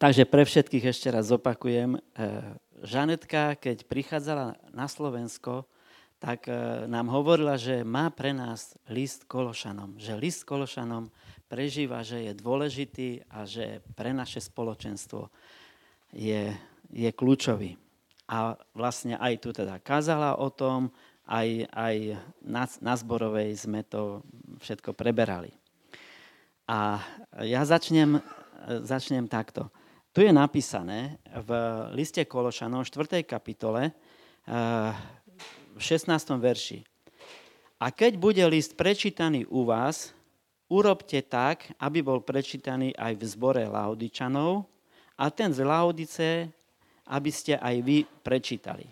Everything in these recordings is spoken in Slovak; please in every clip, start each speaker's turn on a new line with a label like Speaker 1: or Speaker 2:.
Speaker 1: Takže pre všetkých ešte raz zopakujem. Žanetka, keď prichádzala na Slovensko, tak nám hovorila, že má pre nás list Kološanom. Že list Kološanom prežíva, že je dôležitý a že pre naše spoločenstvo je kľúčový. A vlastne aj tu teda kázala o tom, aj na zborovej sme to všetko preberali. A ja začnem takto. Tu je napísané v liste Kološanom 4. kapitole v 16. verši. A keď bude list prečítaný u vás, urobte tak, aby bol prečítaný aj v zbore Laodičanov a ten z Laodice, aby ste aj vy prečítali.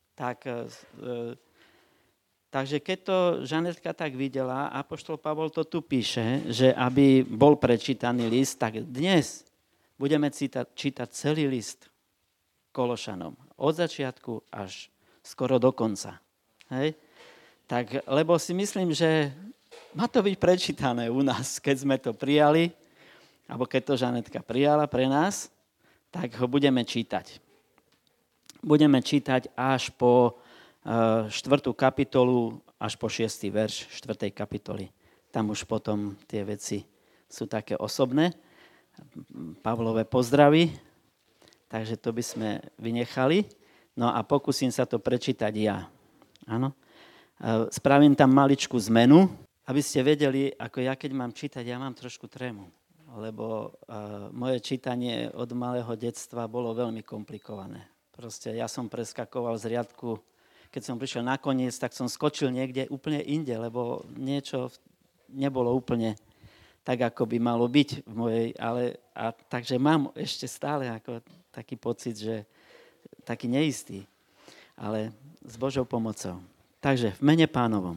Speaker 1: Takže keď to Žanetka tak videla, apoštol Pavol to tu píše, že aby bol prečítaný list, tak dnes budeme čítať celý list Kološanom. Od začiatku až skoro do konca. Hej? Tak, lebo si myslím, že má to byť prečítané u nás, keď sme to prijali, alebo keď to Žanetka prijala pre nás, tak ho budeme čítať. Budeme čítať až po 4. kapitolu, až po 6. verš 4. kapitoly. Tam už potom tie veci sú také osobné. Pavlové pozdravy, takže to by sme vynechali. No a pokúsim sa to prečítať ja. Áno. Spravím tam maličkú zmenu, aby ste vedeli, ako ja keď mám čítať, ja mám trošku trému, lebo moje čítanie od malého detstva bolo veľmi komplikované. Proste ja som preskakoval z riadku, keď som prišiel na koniec, tak som skočil niekde úplne inde, lebo niečo nebolo úplne tak, ako by malo byť v mojej, takže mám ešte stále ako taký pocit, že taký neistý, ale s Božou pomocou. Takže v mene Pánovom.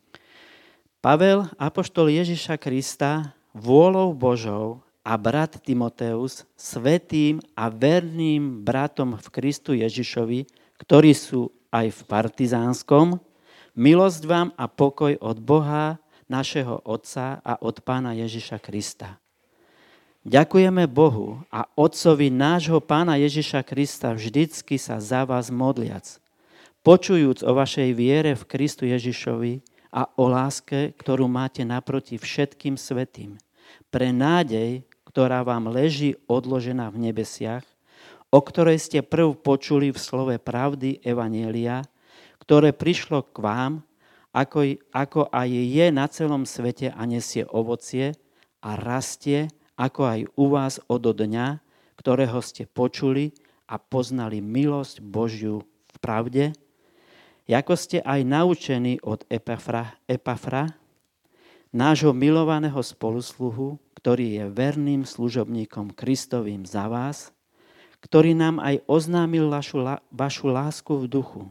Speaker 1: Pavel, apoštol Ježiša Krista, vôľou Božou a brat Timoteus, svätým a verným bratom v Kristu Ježišovi, ktorí sú aj v Partizánskom, milosť vám a pokoj od Boha, našeho Otca a od Pána Ježiša Krista. Ďakujeme Bohu a Otcovi nášho Pána Ježiša Krista vždycky sa za vás modliac, počujúc o vašej viere v Kristu Ježišovi a o láske, ktorú máte naproti všetkým svätým, pre nádej, ktorá vám leží odložená v nebesiach, o ktorej ste prv počuli v slove pravdy Evanjelia, ktoré prišlo k vám, ako aj je na celom svete a nesie ovocie a rastie, ako aj u vás od dňa, ktorého ste počuli a poznali milosť Božiu v pravde, ako ste aj naučení od Epafra, nášho milovaného spolusluhu, ktorý je verným služobníkom Kristovým za vás, ktorý nám aj oznámil vašu lásku v duchu.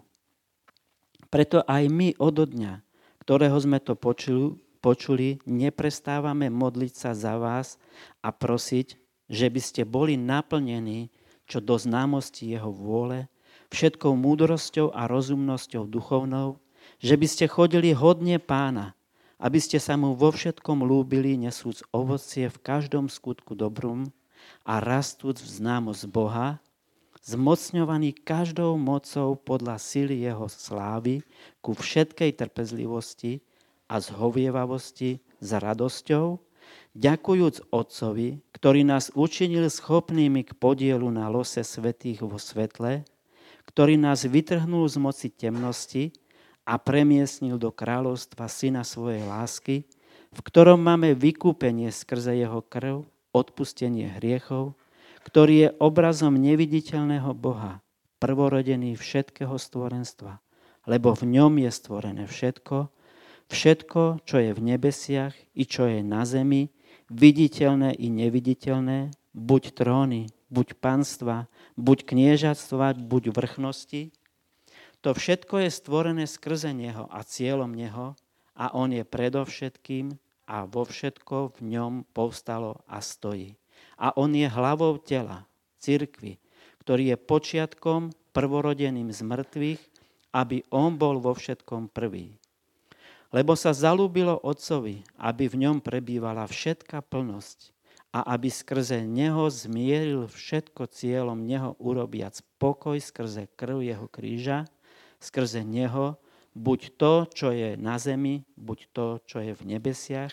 Speaker 1: Preto aj my od dňa, ktorého sme to počuli, neprestávame modliť sa za vás a prosiť, že by ste boli naplnení čo do známosti jeho vôle, všetkou múdrosťou a rozumnosťou duchovnou, že by ste chodili hodne Pána, aby ste sa mu vo všetkom ľúbili, nesúc ovocie v každom skutku dobrom a rastúc v známosť Boha, zmocňovaný každou mocou podľa sily jeho slávy ku všetkej trpezlivosti a zhovievavosti s radosťou, ďakujúc Otcovi, ktorý nás učinil schopnými k podielu na lose svätých vo svetle, ktorý nás vytrhnul z moci temnosti a premiestnil do kráľovstva Syna svojej lásky, v ktorom máme vykúpenie skrze jeho krv, odpustenie hriechov, ktorý je obrazom neviditeľného Boha, prvorodený všetkého stvorenstva, lebo v ňom je stvorené všetko, čo je v nebesiach i čo je na zemi, viditeľné i neviditeľné, buď tróny, buď panstva, buď kniežatstva, buď vrchnosti. To všetko je stvorené skrze Neho a cieľom Neho a On je predovšetkým a vo všetko v ňom povstalo a stojí. A On je hlavou tela, cirkvi, ktorý je počiatkom prvorodeným z mŕtvych, aby On bol vo všetkom prvý. Lebo sa zalúbilo Otcovi, aby v ňom prebývala všetká plnosť a aby skrze neho zmieril všetko cieľom neho urobiac pokoj skrze krv jeho kríža, skrze neho buď to, čo je na zemi, buď to, čo je v nebesiach.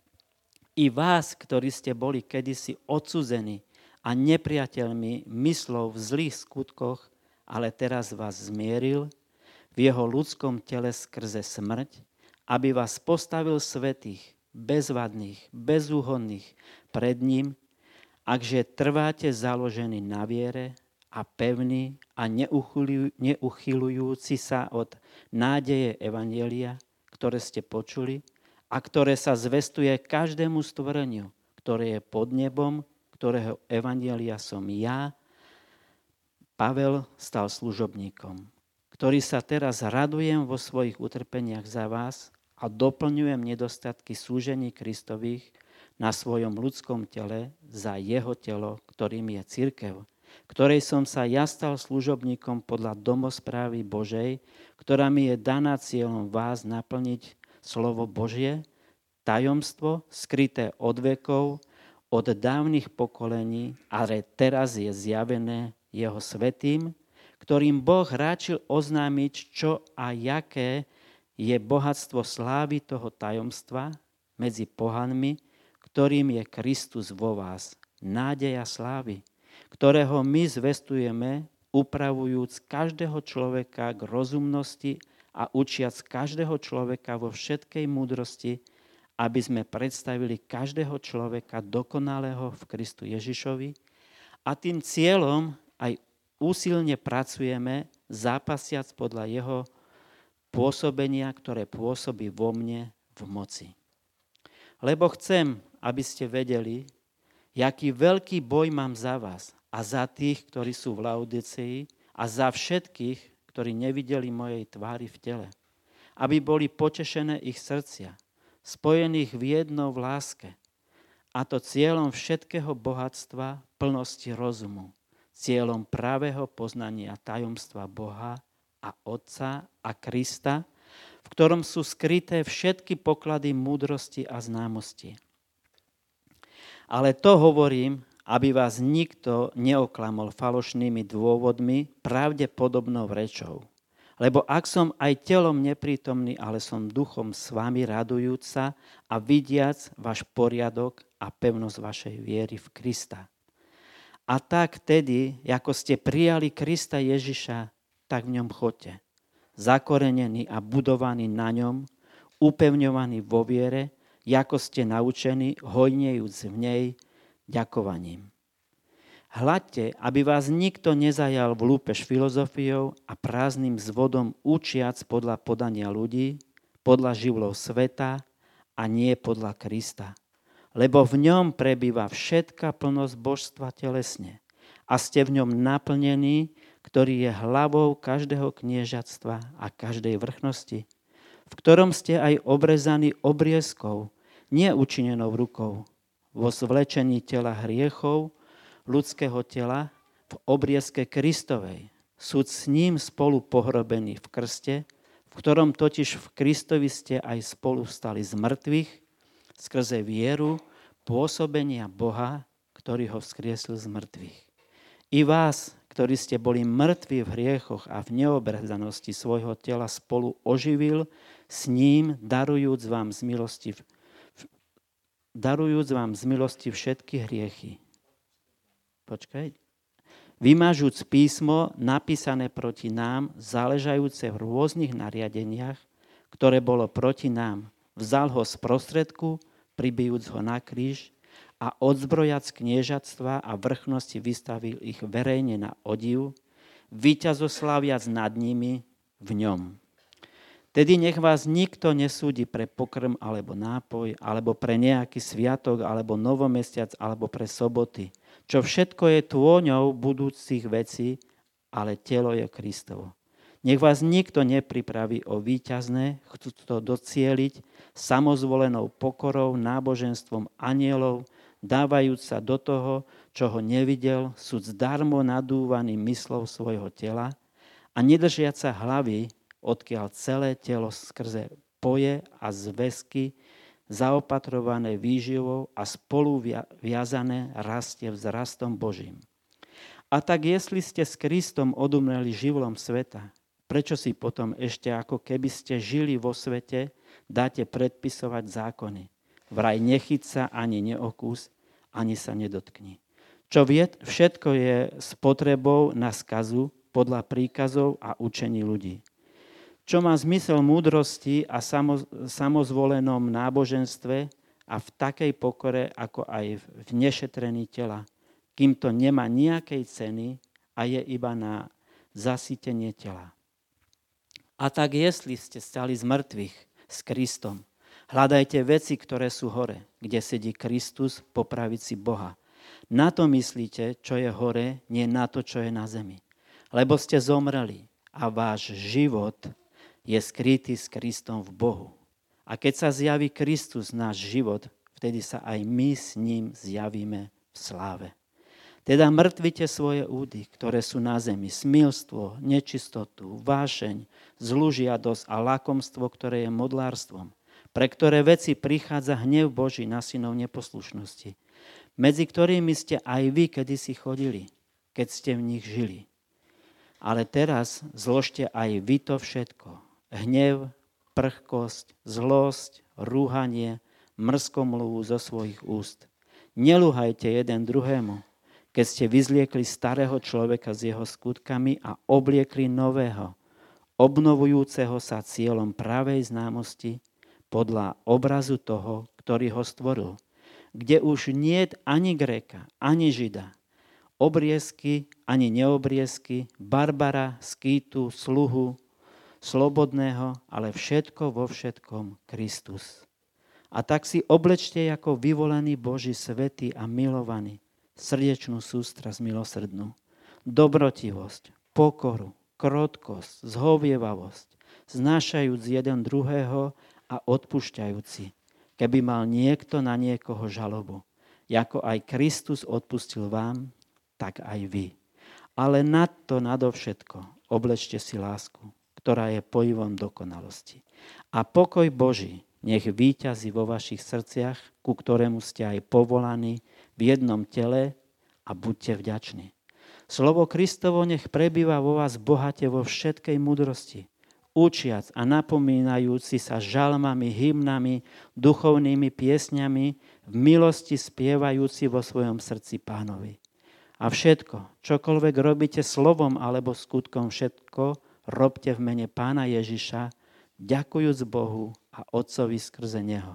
Speaker 1: I vás, ktorí ste boli kedysi odsudzení a nepriateľmi myslov v zlých skutkoch, ale teraz vás zmieril v jeho ľudskom tele skrze smrť, aby vás postavil svätých, bezvadných, bezúhonných pred ním, akže trváte založení na viere a pevní a neuchylujúci sa od nádeje evanjelia, ktoré ste počuli a ktoré sa zvestuje každému stvoreniu, ktoré je pod nebom, ktorého evanjelia som ja, Pavel, stal služobníkom, ktorý sa teraz radujem vo svojich utrpeniach za vás a doplňujem nedostatky súžení Kristových na svojom ľudskom tele za jeho telo, ktorým je cirkev, ktorej som sa ja stal služobníkom podľa domosprávy Božej, ktorá mi je daná cieľom vás naplniť slovo Božie, tajomstvo skryté od vekov, od dávnych pokolení, ale teraz je zjavené jeho svätým, ktorým Boh ráčil oznámiť, čo a jaké je bohatstvo slávy toho tajomstva medzi pohanmi, ktorým je Kristus vo vás, nádeja slávy, ktorého my zvestujeme, upravujúc každého človeka k rozumnosti a učiac každého človeka vo všetkej múdrosti, aby sme predstavili každého človeka dokonalého v Kristu Ježišovi a tým cieľom aj úsilne pracujeme, zápasiac podľa jeho pôsobenia, ktoré pôsobí vo mne v moci. Lebo chcem, aby ste vedeli, jaký veľký boj mám za vás a za tých, ktorí sú v Laodicei a za všetkých, ktorí nevideli mojej tvári v tele. Aby boli potešené ich srdcia, spojených v jedno v láske, a to cieľom všetkého bohatstva, plnosti rozumu, cieľom pravého poznania tajomstva Boha a Otca a Krista, v ktorom sú skryté všetky poklady múdrosti a známosti. Ale to hovorím, aby vás nikto neoklamol falošnými dôvodmi, pravdepodobnou rečou. Lebo ak som aj telom neprítomný, ale som duchom s vami radujúca a vidiac váš poriadok a pevnosť vašej viery v Krista. A tak tedy, ako ste prijali Krista Ježiša, tak v ňom choďte. Zakorenení a budovaní na ňom, upevňovaní vo viere, ako ste naučení, hojnejúc v nej ďakovaním. Hľadte, aby vás nikto nezajal v lúpež filozofiou a prázdnym zvodom učiac podľa podania ľudí, podľa živlov sveta a nie podľa Krista. Lebo v ňom prebýva všetká plnosť božstva telesne a ste v ňom naplnení, ktorý je hlavou každého kniežatstva a každej vrchnosti, v ktorom ste aj obrezaní obriezkou, nie učinenou rukou, vo zvlečení tela hriechov, ľudského tela, v obriezke Kristovej, súd s ním spolu pohrobení v krste, v ktorom totiž v Kristovi ste aj spolu vstali z mŕtvych, skrze vieru, pôsobenia Boha, ktorý ho vzkriesil z mŕtvych. I vás, ktorí ste boli mŕtvi v hriechoch a v neobrezanosti svojho tela, spolu oživil s ním, darujúc vám z milosti všetky hriechy. Vymažúc písmo napísané proti nám, záležajúce v rôznych nariadeniach, ktoré bolo proti nám. Vzal ho z prostredku, pribijúc ho na kríž, a odzbrojac kniežatstva a vrchnosti vystavil ich verejne na odiv, víťazosláviac nad nimi v ňom. Tedy nech vás nikto nesúdi pre pokrm alebo nápoj, alebo pre nejaký sviatok, alebo novomesiac, alebo pre soboty, čo všetko je tôňou budúcich vecí, ale telo je Kristovo. Nech vás nikto nepripraví o víťazné, chcú to docieliť samozvolenou pokorou, náboženstvom anielov, dávajúc sa do toho, čo ho nevidel, sú zdarmo nadúvaný myslou svojho tela a nedržiac sa hlavy, odkiaľ celé telo skrze poje a zväzky zaopatrované výživou a spolu viazané rastie vzrastom Božím. A tak jestli ste s Kristom odumreli živlom sveta, prečo si potom ešte ako keby ste žili vo svete, dáte predpisovať zákony? Vraj nechyť sa ani neokús, ani sa nedotkni. Čo všetko je s potrebou na skazu podľa príkazov a učení ľudí. Čo má zmysel múdrosti a samozvolenom náboženstve a v takej pokore, ako aj v nešetrení tela, kým to nemá nejakej ceny a je iba na zasytenie tela. A tak jestli ste stali z mŕtvych s Kristom, hľadajte veci, ktoré sú hore, kde sedí Kristus po pravici Boha. Na to myslíte, čo je hore, nie na to, čo je na zemi. Lebo ste zomreli a váš život je skrytý s Kristom v Bohu. A keď sa zjaví Kristus, náš život, vtedy sa aj my s ním zjavíme v sláve. Teda mŕtvite svoje údy, ktoré sú na zemi, smilstvo, nečistotu, vášeň, zlúžiadosť a lakomstvo, ktoré je modlárstvom, pre ktoré veci prichádza hnev Boží na synov neposlušnosti, medzi ktorými ste aj vy kedysi chodili, keď ste v nich žili. Ale teraz zložte aj vy to všetko. Hnev, prchkosť, zlosť, rúhanie, mrzkomluvu zo svojich úst. Nelúhajte jeden druhému, keď ste vyzliekli starého človeka s jeho skutkami a obliekli nového, obnovujúceho sa cieľom pravej známosti podľa obrazu toho, ktorý ho stvoril, kde už niet ani Gréka, ani Žida, obriezky, ani neobriezky, barbara, skýtu, sluhu, slobodného, ale všetko vo všetkom Kristus. A tak si oblečte ako vyvolaný Boží svätý a milovaný srdečnú sústrasť milosrdnú, dobrotivosť, pokoru, krotkosť, zhovievavosť, znášajúc jeden druhého a odpúšťajúci, keby mal niekto na niekoho žalobu. Ako aj Kristus odpustil vám, tak aj vy. Ale nadovšetko oblečte si lásku, ktorá je pojivom dokonalosti. A pokoj Boží nech víťazí vo vašich srdciach, ku ktorému ste aj povolaní v jednom tele a buďte vďační. Slovo Kristovo nech prebýva vo vás bohate vo všetkej múdrosti, učiac a napomínajúci sa žalmami, hymnami, duchovnými piesňami, v milosti spievajúci vo svojom srdci Pánovi. A všetko, čokoľvek robíte slovom alebo skutkom, všetko robte v mene Pána Ježiša, ďakujúc Bohu a Otcovi skrze Neho.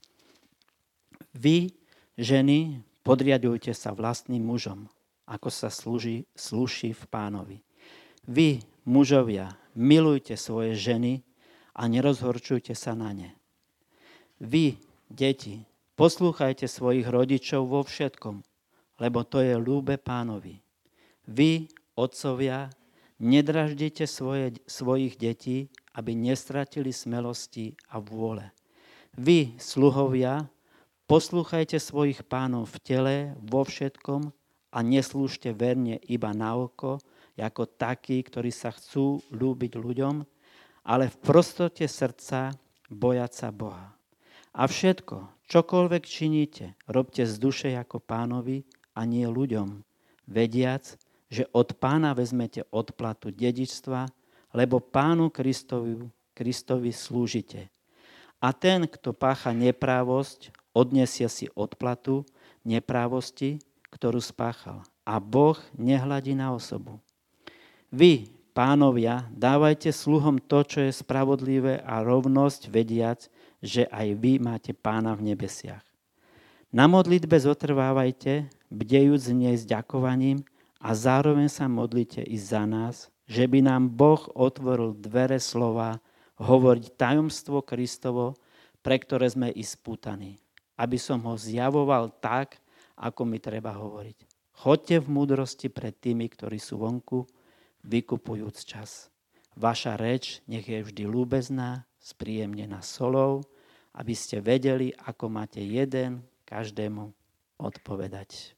Speaker 1: Vy, ženy, podriadujte sa vlastným mužom, ako sa slúši v Pánovi. Vy, mužovia, milujte svoje ženy a nerozhorčujte sa na ne. Vy, deti, poslúchajte svojich rodičov vo všetkom, lebo to je ľúbe Pánovi. Vy, otcovia, nedraždite svojich detí, aby nestratili smelosti a vôle. Vy, sluhovia, poslúchajte svojich pánov v tele, vo všetkom a neslúžte verne iba na oko, ako takí, ktorí sa chcú ľúbiť ľuďom, ale v prostote srdca bojať sa Boha. A všetko, čokoľvek činíte, robte z duše ako Pánovi a nie ľuďom, vediac, že od Pána vezmete odplatu dedičstva, lebo Pánu Kristovi slúžite. A ten, kto pácha neprávosť, odnesie si odplatu neprávosti, ktorú spáchal. A Boh nehľadí na osobu. Vy, pánovia, dávajte sluhom to, čo je spravodlivé a rovnosť, vediac, že aj vy máte Pána v nebesiach. Na modlitbe zotrvávajte, bdejúc z nej s ďakovaním a zároveň sa modlite i za nás, že by nám Boh otvoril dvere slova, hovoriť tajomstvo Kristovo, pre ktoré sme i spútaní, aby som ho zjavoval tak, ako mi treba hovoriť. Choďte v múdrosti pred tými, ktorí sú vonku, vykupujúc čas. Vaša reč nech je vždy ľúbezná, spríjemnená solou, aby ste vedeli, ako máte jeden každému odpovedať.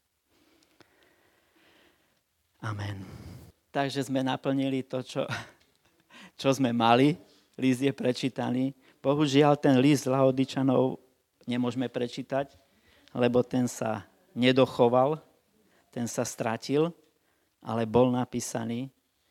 Speaker 1: Amen. Takže sme naplnili to, čo sme mali. List je prečítaný. Bohužiaľ, ten list Laodičanov nemôžeme prečítať, lebo ten sa nedochoval, ten sa stratil, ale bol napísaný.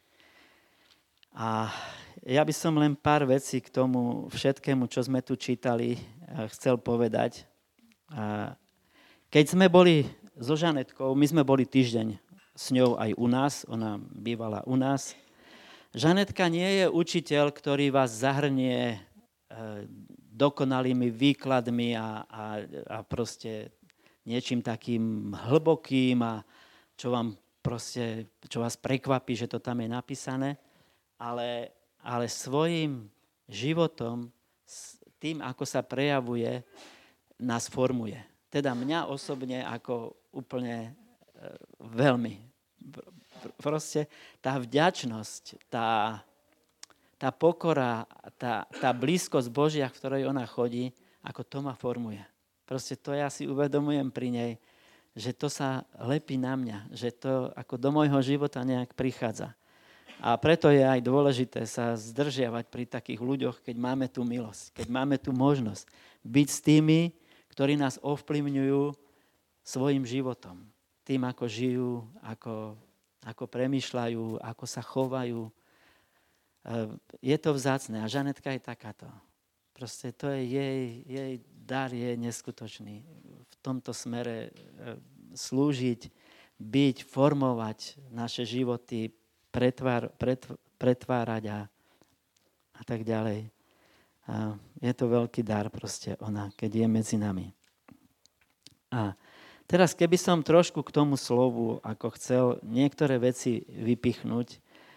Speaker 1: A ja by som len pár vecí k tomu všetkému, čo sme tu čítali, chcel povedať. Keď sme boli so Žanetkou, my sme boli týždeň s ňou aj u nás, ona bývala u nás. Žanetka nie je učiteľ, ktorý vás zahrnie dokonalými výkladmi a proste niečím takým hlbokým a čo vás prekvapí, že to tam je napísané, ale svojím životom, tým, ako sa prejavuje, nás formuje. Teda mňa osobne ako úplne veľmi. Proste tá vďačnosť, tá pokora, tá blízkosť Božia, v ktorej ona chodí, ako to ma formuje. Proste to ja si uvedomujem pri nej, že to sa lepí na mňa, že to ako do môjho života nejak prichádza. A preto je aj dôležité sa zdržiavať pri takých ľuďoch, keď máme tú milosť, keď máme tú možnosť byť s tými, ktorí nás ovplyvňujú svojim životom. Tým, ako žijú, ako premýšľajú, ako sa chovajú. Je to vzácne a Žanetka je takáto. Proste to je jej dar je neskutočný. V tomto smere slúžiť, byť, formovať naše životy, pretvárať a tak ďalej. A je to veľký dar proste ona, keď je medzi nami. A teraz, keby som trošku k tomu slovu, ako chcel niektoré veci vypichnúť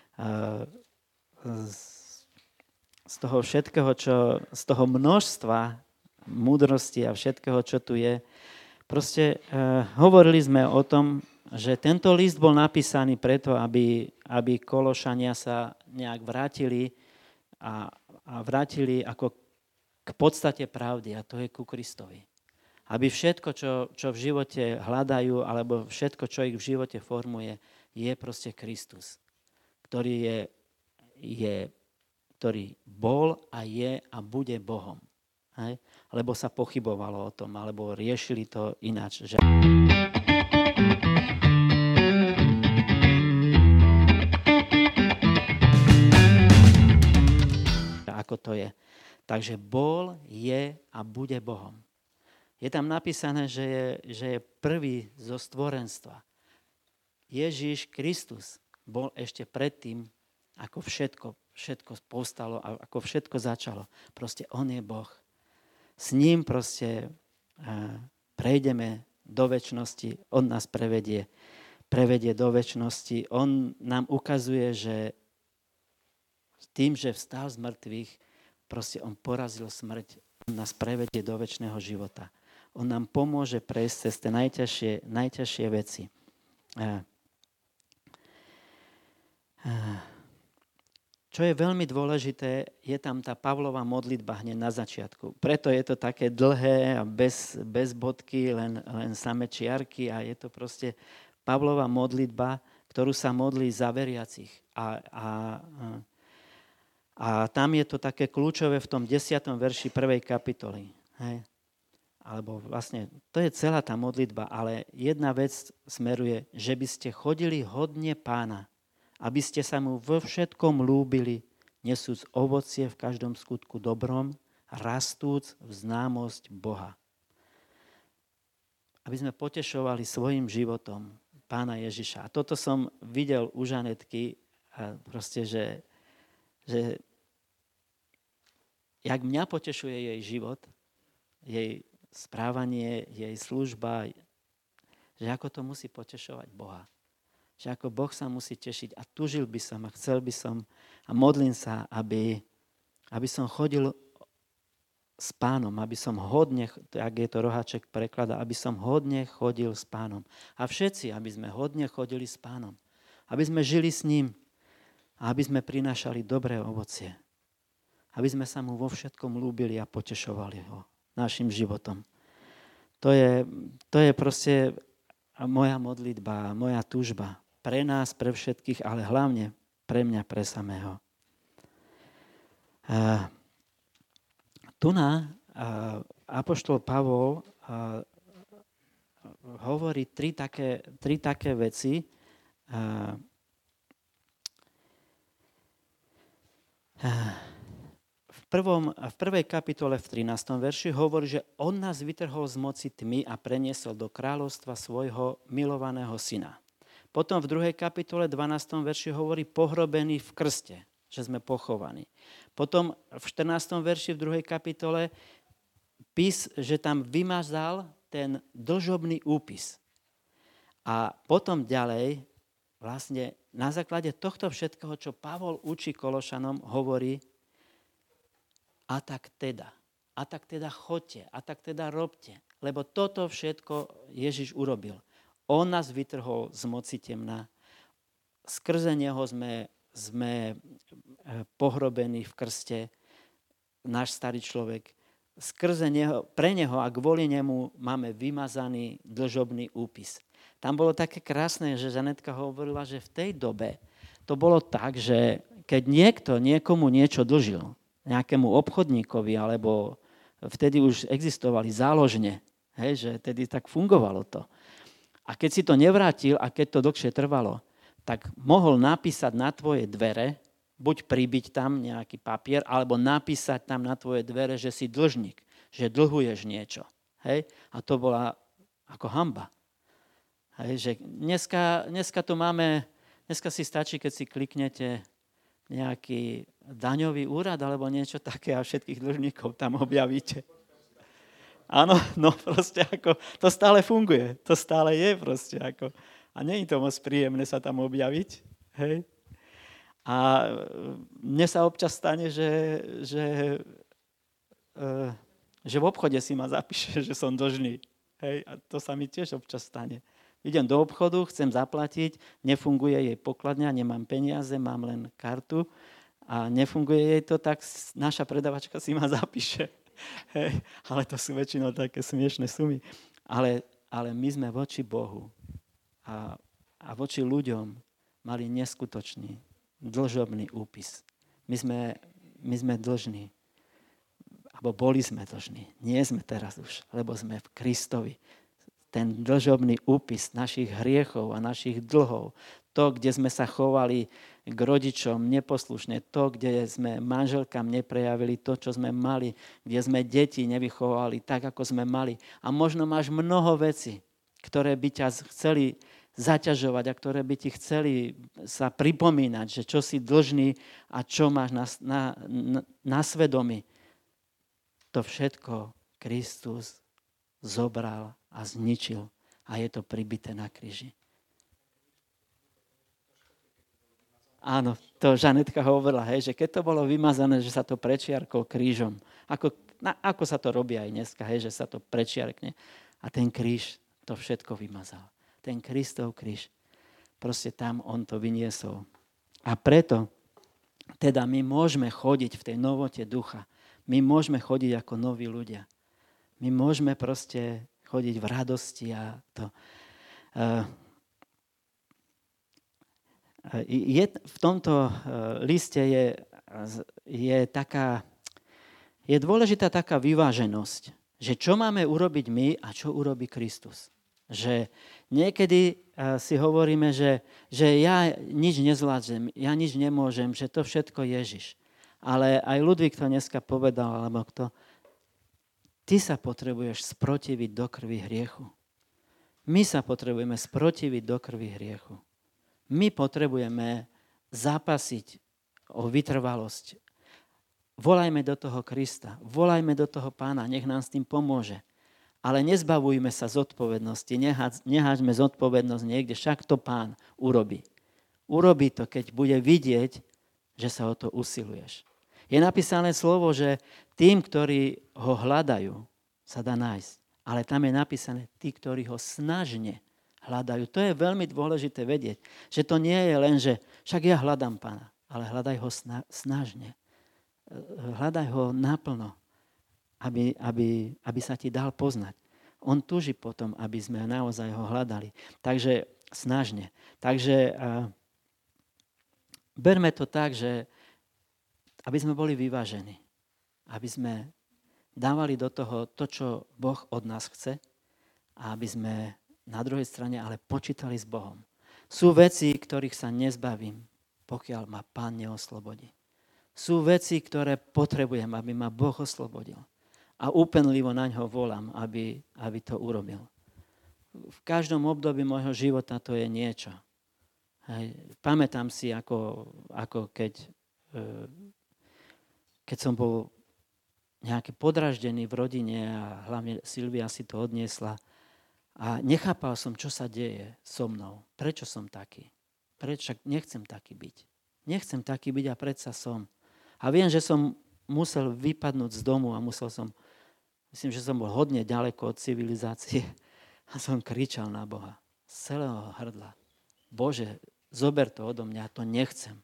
Speaker 1: z toho všetkého, z toho množstva múdrosti a všetkého, čo tu je. Proste hovorili sme o tom, že tento list bol napísaný preto, aby Kološania sa nejak vrátili a vrátili ako k podstate pravdy, a to je ku Kristovi. Aby všetko, čo v živote hľadajú, alebo všetko, čo ich v živote formuje, je proste Kristus, ktorý bol a je a bude Bohom. Hej? Lebo sa pochybovalo o tom, alebo riešili to ináč. Ako to je. Takže bol, je a bude Bohom. Je tam napísané, že je prvý zo stvorenstva. Ježiš Kristus bol ešte predtým, ako všetko povstalo a ako všetko začalo. Proste on je Boh. S ním proste prejdeme do večnosti, on nás prevedie do večnosti. On nám ukazuje, že tým, že vstal z mŕtvych, proste on porazil smrť, on nás prevedie do večného života. On nám pomôže prejsť cez tie najťažšie veci. Čo je veľmi dôležité, je tam tá Pavlova modlitba hneď na začiatku. Preto je to také dlhé a bez bodky, len samé čiarky a je to proste Pavlova modlitba, ktorú sa modlí za veriacich. A tam je to také kľúčové v tom 10. verši 1. kapitoly. Hej. Alebo vlastne, to je celá tá modlitba, ale jedna vec smeruje, že by ste chodili hodne Pána, aby ste sa mu vo všetkom ľúbili, nesúc ovocie v každom skutku dobrom, rastúc v známosť Boha. Aby sme potešovali svojim životom Pána Ježiša. A toto som videl u Žanetky, a proste, že jak mňa potešuje jej život, jej správanie, jej služba, že ako to musí potešovať Boha. Že ako Boh sa musí tešiť a tužil by som a chcel by som a modlím sa, aby som chodil s Pánom, aby som hodne, ak je to Roháček preklada, aby som hodne chodil s Pánom. A všetci, aby sme hodne chodili s Pánom. Aby sme žili s ním a aby sme prinášali dobré ovocie. Aby sme sa mu vo všetkom ľúbili a potešovali ho našim životom. To je proste moja modlitba, moja túžba. Pre nás, pre všetkých, ale hlavne pre mňa, pre samého. apoštol Pavol hovorí tri také veci. V prvej kapitole v 13. verši hovorí, že on nás vytrhol z moci tmy a preniesol do kráľovstva svojho milovaného syna. Potom v 2. kapitole 12. verši hovorí pohrobený v krste, že sme pochovaní. Potom v 14. verši v 2. kapitole že tam vymazal ten dlžobný úpis. A potom ďalej, vlastne na základe tohto všetkého, čo Pavol učí Kološanom, hovorí, a tak teda choďte, a tak teda robte. Lebo toto všetko Ježiš urobil. On nás vytrhol z moci temna. Skrze neho sme pohrobení v krste, náš starý človek. Skrze neho, pre neho a kvôli nemu máme vymazaný dlžobný úpis. Tam bolo také krásne, že Žanetka hovorila, že v tej dobe to bolo tak, že keď niekto niekomu niečo dlžil, nejakému obchodníkovi, alebo vtedy už existovali záložne, že vtedy tak fungovalo to. A keď si to nevrátil a keď to dlhšie trvalo, tak mohol napísať na tvoje dvere, buď pribiť tam nejaký papier, alebo napísať tam na tvoje dvere, že si dlžník, že dlhuješ niečo. Hej? A to bola ako hanba. Hej? Že dneska to máme, dneska si stačí, keď si kliknete nejaký daňový úrad alebo niečo také a všetkých dlžníkov tam objavíte. Áno, no proste ako, to stále funguje, to stále je proste ako, a nie je to moc príjemné sa tam objaviť, hej. A mne sa občas stane, že v obchode si ma zapíše, že som dlžný, hej, a to sa mi tiež občas stane. Idem do obchodu, chcem zaplatiť, nefunguje jej pokladňa, nemám peniaze, mám len kartu a nefunguje jej to, tak naša predavačka si ma zapíše. Hej, ale to sú väčšinou také smiešné sumy. Ale my sme voči Bohu a voči ľuďom mali neskutočný dlžobný úpis. My sme dlžní, alebo boli sme dlžní. Nie sme teraz už, lebo sme v Kristovi. Ten dlžobný úpis našich hriechov a našich dlhov, to, kde sme sa chovali k rodičom neposlušne, to, kde sme manželkám neprejavili to, čo sme mali, kde sme deti nevychovali tak, ako sme mali. A možno máš mnoho vecí, ktoré by ťa chceli zaťažovať a ktoré by ti chceli sa pripomínať, že čo si dlžný a čo máš na svedomí. To všetko Kristus zobral a zničil a je to pribité na kríži. Áno, to Žanetka hovorila, hej, že keď to bolo vymazané, že sa to prečiarkol krížom. Ako sa to robí aj dneska, hej, že sa to prečiarkne. A ten kríž to všetko vymazal. Ten Kristov kríž. Proste tam on to vyniesol. A preto teda my môžeme chodiť v tej novote ducha. My môžeme chodiť ako noví ľudia. My môžeme proste chodiť v radosti a to. V tomto liste je dôležitá taká vyváženosť, že čo máme urobiť my a čo urobí Kristus. Že niekedy si hovoríme, že ja nič nezvládnem, ja nič nemôžem, že to všetko Ježiš. Ale aj Ludvík to dneska povedal, alebo kto, ty sa potrebuješ sprotiviť do krvi hriechu. My sa potrebujeme sprotiviť do krvi hriechu. My potrebujeme zapasiť o vytrvalosť. Volajme do toho Krista, volajme do toho Pána, nech nám s tým pomôže. Ale nezbavujme sa zodpovednosti, neháďme zodpovednosť niekde, však to Pán urobí. Urobí to, keď bude vidieť, že sa o to usiluješ. Je napísané slovo, že tým, ktorí ho hľadajú, sa dá nájsť. Ale tam je napísané, tí, ktorí ho snažne hľadajú. To je veľmi dôležité vedieť, že to nie je len, že však ja hľadám Pána, ale hľadaj ho snažne. Hľadaj ho naplno, aby sa ti dal poznať. On túži potom, aby sme naozaj ho hľadali. Takže snažne. Takže berme to tak, že aby sme boli vyvážení. Aby sme dávali do toho to, čo Boh od nás chce a aby sme na druhej strane ale počítali s Bohom. Sú veci, ktorých sa nezbavím, pokiaľ ma Pán neoslobodí. Sú veci, ktoré potrebujem, aby ma Boh oslobodil. A úpenlivo na ňo volám, aby to urobil. V každom období môjho života to je niečo. Hej. Pamätám si, ako keď som bol nejaký podraždený v rodine a hlavne Silvia si to odniesla a nechápal som, čo sa deje so mnou. Prečo som taký? Prečo nechcem taký byť? Nechcem taký byť a predsa som. A viem, že som musel vypadnúť z domu a myslím, že som bol hodne ďaleko od civilizácie a som kričal na Boha z celého hrdla. Bože, zober to odo mňa, to nechcem.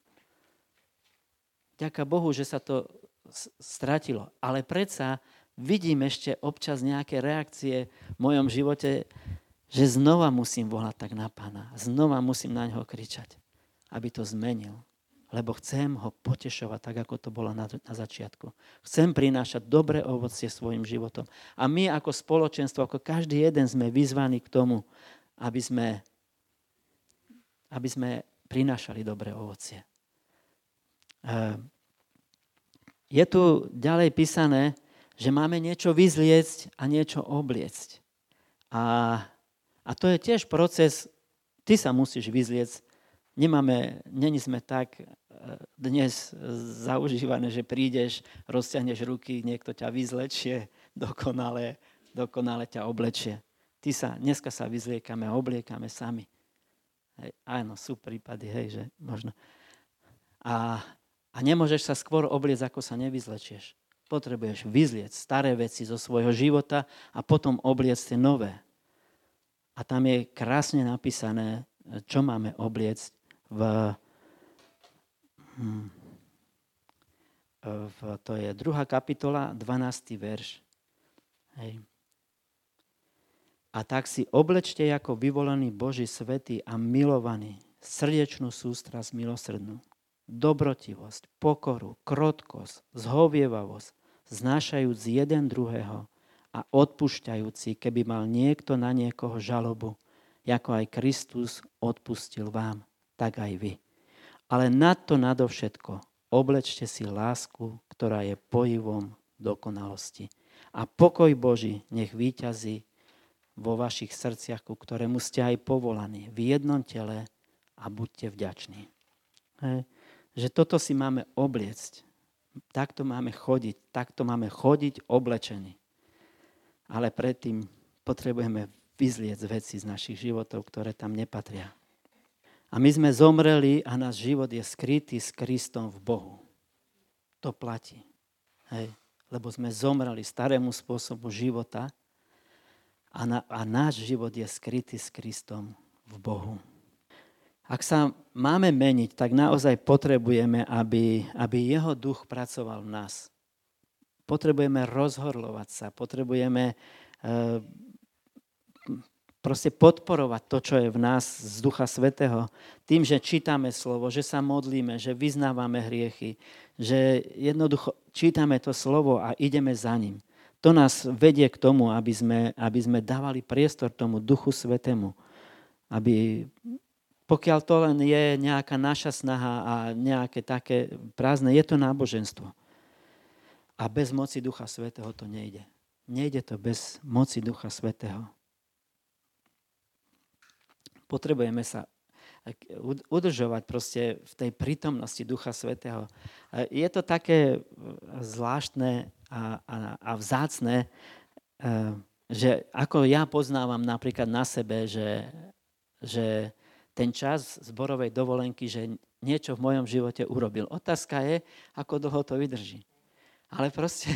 Speaker 1: Ďaká Bohu, že sa to stratilo. Ale predsa vidím ešte občas nejaké reakcie v mojom živote, že znova musím volať tak na Pána. Znova musím na ňoho kričať, aby to zmenil. Lebo chcem ho potešovať tak, ako to bolo na začiatku. Chcem prinášať dobré ovocie svojim životom. A my ako spoločenstvo, ako každý jeden sme vyzvaní k tomu, aby sme prinášali dobré ovocie. Je tu ďalej písané, že máme niečo vyzliecť a niečo obliecť. A to je tiež proces, ty sa musíš vyzliecť. Není sme tak dnes zaužívané, že prídeš, rozťahneš ruky, niekto ťa vyzlečie, dokonale ťa oblečie. Dneska sa vyzliekame a obliekame sami. Hej, áno, sú prípady, hej, že možno. A nemôžeš sa skôr obliecť, ako sa nevyzlečieš. Potrebuješ vyzliecť staré veci zo svojho života a potom obliecť tie nové. A tam je krásne napísané, čo máme obliecť to je 2. kapitola, 12. verš. Hej. A tak si oblečte ako vyvolaný Boží svätý a milovaný srdečnú sústrasť milosrdnú, dobrotivosť, pokoru, krotkosť, zhovievavosť, znášajúc jeden druhého a odpúšťajúci, keby mal niekto na niekoho žalobu, ako aj Kristus odpustil vám, tak aj vy. Ale nadovšetko oblečte si lásku, ktorá je pojivom dokonalosti. A pokoj Boží nech víťazí vo vašich srdciach, ku ktorému ste aj povolaní v jednom tele a buďte vďační. Hej. Že toto si máme obliecť. Takto máme chodiť oblečení. Ale predtým potrebujeme vyzliecť veci z našich životov, ktoré tam nepatria. A my sme zomreli a náš život je skrytý s Kristom v Bohu. To platí. Hej. Lebo sme zomreli starému spôsobu života a náš život je skrytý s Kristom v Bohu. Ak sa máme meniť, tak naozaj potrebujeme, aby jeho duch pracoval v nás. Potrebujeme rozhorľovať sa, potrebujeme proste podporovať to, čo je v nás z Ducha Svätého, tým, že čítame slovo, že sa modlíme, že vyznávame hriechy, že jednoducho čítame to slovo a ideme za ním. To nás vedie k tomu, aby sme dávali priestor tomu Duchu Svätému. Pokiaľ to len je nejaká naša snaha a nejaké také prázdne, je to náboženstvo. A bez moci Ducha Svätého to nejde. Nejde to bez moci Ducha Svätého. Potrebujeme sa udržovať proste v tej prítomnosti Ducha Svätého. Je to také zvláštne a vzácne, že ako ja poznávam napríklad na sebe, že ten čas zborovej dovolenky, že niečo v mojom živote urobil. Otázka je, ako dlho to vydrží. Ale proste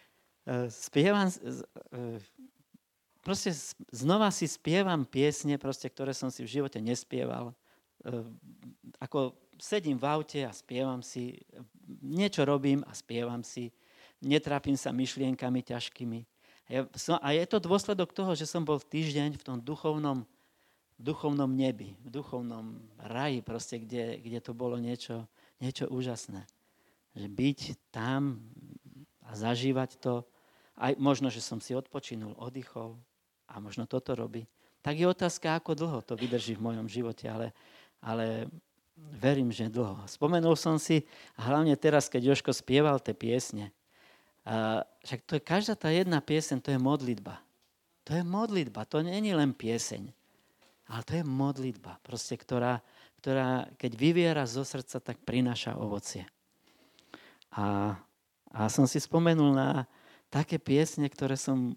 Speaker 1: znova si spievam piesne, ktoré som si v živote nespieval. Ako sedím v aute a spievam si, niečo robím a spievam si, netrápim sa myšlienkami ťažkými. A je to dôsledok toho, že som bol týždeň v tom duchovnom nebi, v duchovnom raji, kde to bolo niečo úžasné. Že byť tam a zažívať to. aj možno, že som si odpočinul, oddychol a možno toto robí. Tak je otázka, ako dlho to vydrží v mojom živote, ale verím, že dlho. Spomenul som si, a hlavne teraz, keď Jožko spieval tie piesne, však to je každá tá jedna pieseň, to je modlitba. To je modlitba, to nie je len pieseň, ale to je modlitba, proste, ktorá keď vyviera zo srdca, tak prináša ovocie. A som si spomenul na také piesne, ktoré som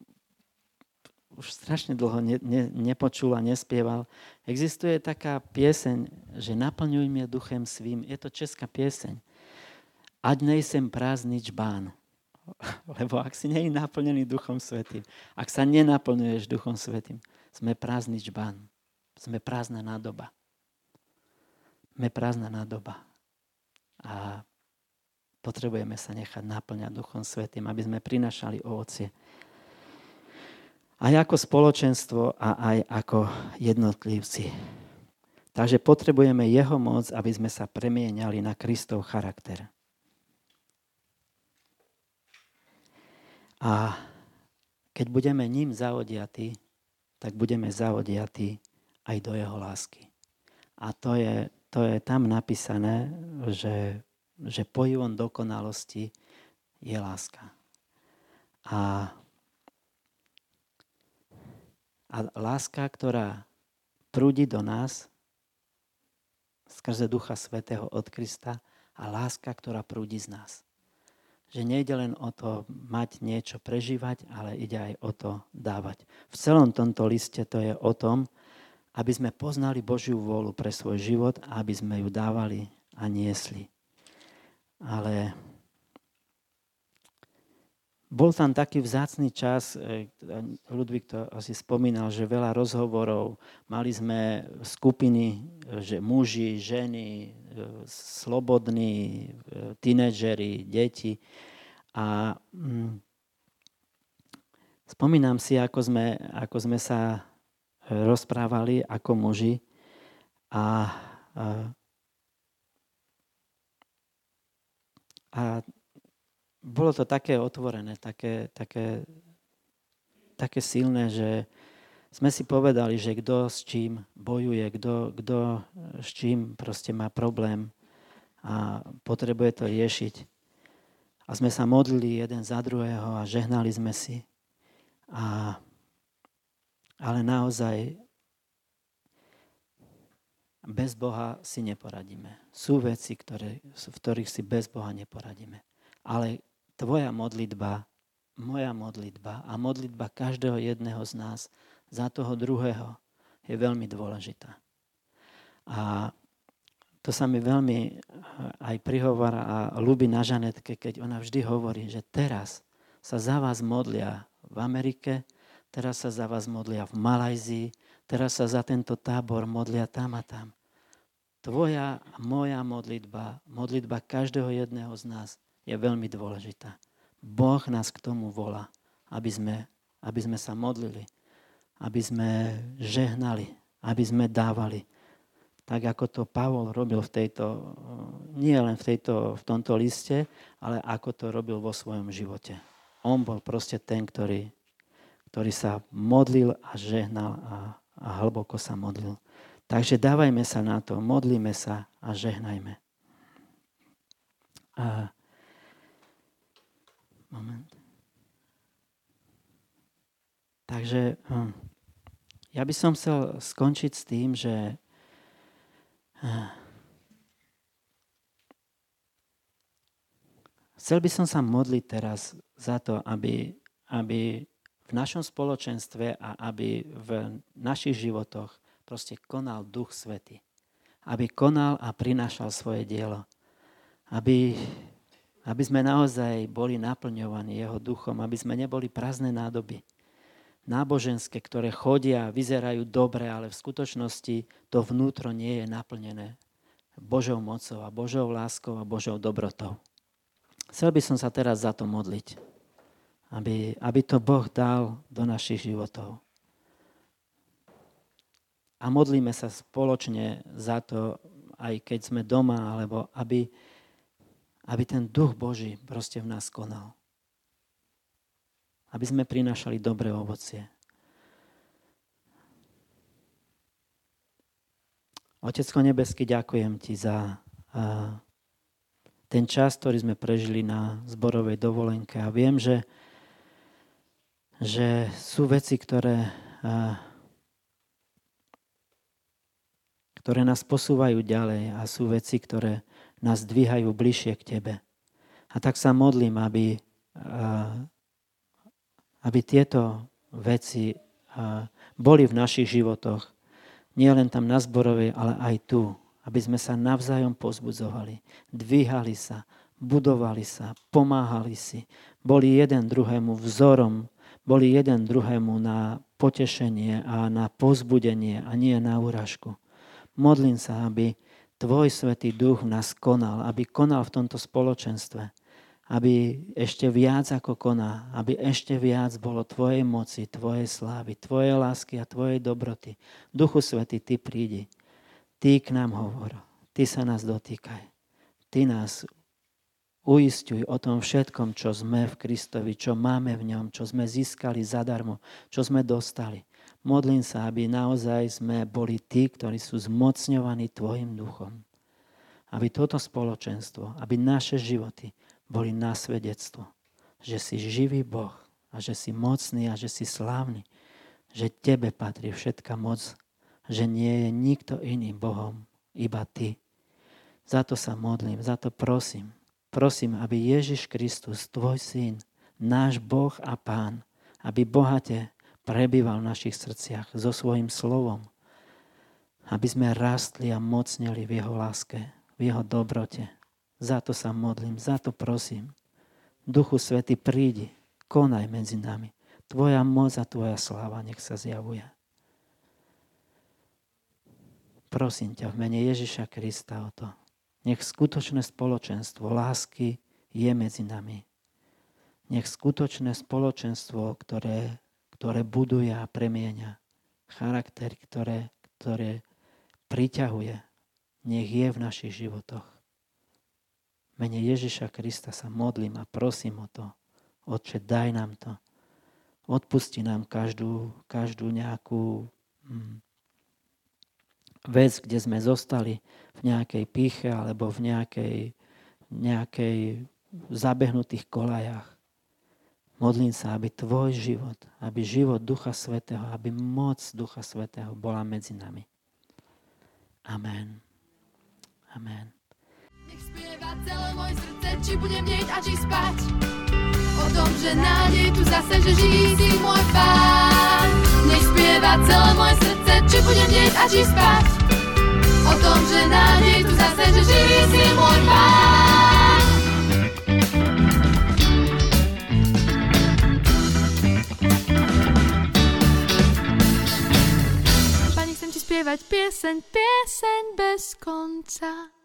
Speaker 1: už strašne dlho nepočul a nespieval. Existuje taká pieseň, že naplňuj mňa duchem svým. Je to česká pieseň. Ať nejsem prázdny čbán. Lebo ak si nie je naplnený Duchom Svätým, ak sa nenaplňuješ Duchom Svätým, sme prázdny čbán. Sme prázdna nádoba. Sme prázdna nádoba. A potrebujeme sa nechať naplňať Duchom Svätým, aby sme prinášali ovocie. Aj ako spoločenstvo a aj ako jednotlivci. Takže potrebujeme jeho moc, aby sme sa premieniali na Kristov charakter. A keď budeme ním zaodiatí, tak budeme zaodiatí aj do jeho lásky. A to je tam napísané, že pojivom dokonalosti je láska. A láska, ktorá prúdi do nás skrze Ducha Svätého od Krista, a láska, ktorá prúdi z nás. Že nejde len o to mať niečo, prežívať, ale ide aj o to dávať. V celom tomto liste to je o tom, aby sme poznali Božiu vôľu pre svoj život a aby sme ju dávali a niesli. Ale bol tam taký vzácny čas, Ludvík to asi spomínal, že veľa rozhovorov, mali sme skupiny, že muži, ženy, slobodní, tínedžeri, deti. A spomínam si, ako sme sa rozprávali ako muži a bolo to také otvorené, také silné, že sme si povedali, že kto s čím bojuje, kto s čím proste má problém a potrebuje to riešiť. A sme sa modlili jeden za druhého a žehnali sme si. Ale naozaj bez Boha si neporadíme. Sú veci, v ktorých si bez Boha neporadíme. Ale tvoja modlitba, moja modlitba a modlitba každého jedného z nás za toho druhého je veľmi dôležitá. A to sa mi veľmi aj prihovára a ľúbi na Žanetke, keď ona vždy hovorí, že teraz sa za vás modlia v Amerike, teraz sa za vás modlia v Malajzii, teraz sa za tento tábor modlia tam a tam. Tvoja a moja modlitba, modlitba každého jedného z nás je veľmi dôležitá. Boh nás k tomu volá, aby sme sa modlili, aby sme žehnali, aby sme dávali. Tak ako to Pavol robil nie len v tomto liste, ale ako to robil vo svojom živote. On bol proste ten, ktorý sa modlil a žehnal a hlboko sa modlil. Takže dávajme sa na to, modlíme sa a žehnajme. Moment. Takže ja by som chcel skončiť s tým, že chcel by som sa modliť teraz za to, aby v našom spoločenstve a aby v našich životoch proste konal Duch Svätý. Aby konal a prinášal svoje dielo. Aby sme naozaj boli naplňovaní jeho duchom, aby sme neboli prázdne nádoby. Náboženské, ktoré chodia, vyzerajú dobre, ale v skutočnosti to vnútro nie je naplnené Božou mocou a Božou láskou a Božou dobrotou. Chcel by som sa teraz za to modliť, aby to Boh dal do našich životov. A modlíme sa spoločne za to, aj keď sme doma, alebo aby ten Duch Boží proste v nás konal. aby sme prinášali dobré ovocie. Otecko nebeský, ďakujem ti za ten čas, ktorý sme prežili na zborovej dovolenke. A viem, že sú veci, ktoré nás posúvajú ďalej a sú veci, ktoré nás dvíhajú bližšie k tebe. A tak sa modlím, aby tieto veci boli v našich životoch. Nie len tam na zborovej, ale aj tu. Aby sme sa navzájom pozbudzovali, dvíhali sa, budovali sa, pomáhali si. Boli jeden druhému vzorom, boli jeden druhému na potešenie a na povzbudenie a nie na úražku. Modlím sa, aby tvoj Svätý Duch nás konal, aby konal v tomto spoločenstve, aby ešte viac ako koná, aby ešte viac bolo tvojej moci, tvojej slávy, tvojej lásky a tvojej dobroty. Duchu Svätý, ty prídi, ty k nám hovor, ty sa nás dotýkaj, ty nás uisťuj o tom všetkom, čo sme v Kristovi, čo máme v ňom, čo sme získali zadarmo, čo sme dostali. Modlím sa, aby naozaj sme boli tí, ktorí sú zmocňovaní tvojim duchom. Aby toto spoločenstvo, aby naše životy boli na svedectvo, že si živý Boh a že si mocný a že si slávny, že tebe patrí všetka moc, že nie je nikto iný Bohom, iba ty. Za to sa modlím, za to prosím. Prosím, aby Ježiš Kristus, tvoj syn, náš Boh a Pán, aby bohate prebýval v našich srdciach so svojím slovom, aby sme rastli a mocneli v jeho láske, v jeho dobrote. Za to sa modlím, za to prosím. Duchu Svätý, prídi, konaj medzi nami. Tvoja moc a tvoja sláva nech sa zjavuje. Prosím ťa v mene Ježiša Krista o to. Nech skutočné spoločenstvo lásky je medzi nami. Nech skutočné spoločenstvo, ktoré buduje a premieňa charakter, ktoré priťahuje, nech je v našich životoch. V mene Ježiša Krista sa modlím a prosím o to. Otče, daj nám to. Odpusti nám každú nejakú vec, kde sme zostali v nejakej pýche alebo v nejakej zabehnutých kolajách. Modlím sa, aby tvoj život, aby život Ducha Svätého, aby moc Ducha Svätého bola medzi nami. Amen. Amen.
Speaker 2: Nech spieva celé moje srdce, či budem deť a či spať. O tom, že nádej tu zase, že živý si môj Pán. Nech spieva celé moje srdce, či budem deť a či spať. O tom, že nádej tu zase, že živý si môj Pán. Pane, chcem ti spievať pieseň bez konca.